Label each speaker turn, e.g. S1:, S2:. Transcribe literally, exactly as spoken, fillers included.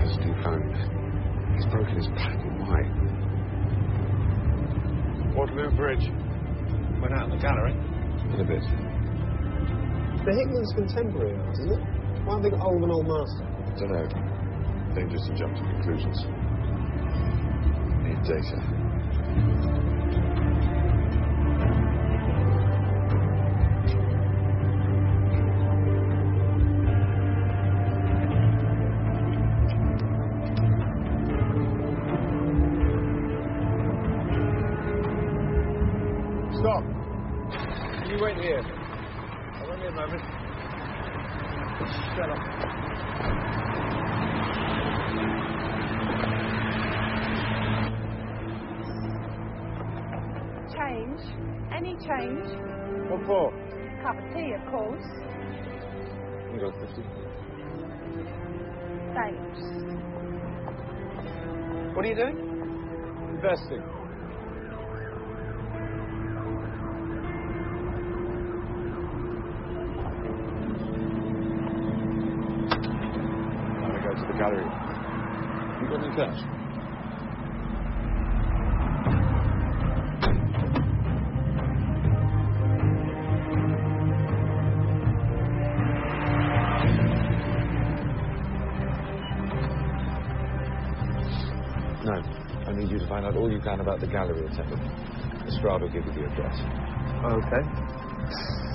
S1: Steve found he's broken his back. Why?
S2: Waterloo Bridge. Went out in the gallery.
S1: In a bit.
S3: The Hickman's contemporary art, isn't it? Why have they got old and old master?
S1: Don't know. Dangerous to jump to conclusions. Need data.
S2: Stop. Can you wait here? I'll only a moment. Shut up.
S4: Change? Any change?
S2: What for?
S4: Cup of tea, of course.
S1: You got fifty?
S4: Thanks.
S2: What are you doing? Investing.
S1: Now we go to the gallery. You got any cash? No. I need you to find out all you can about the gallery attendant. Estrada will give you the address.
S3: Okay.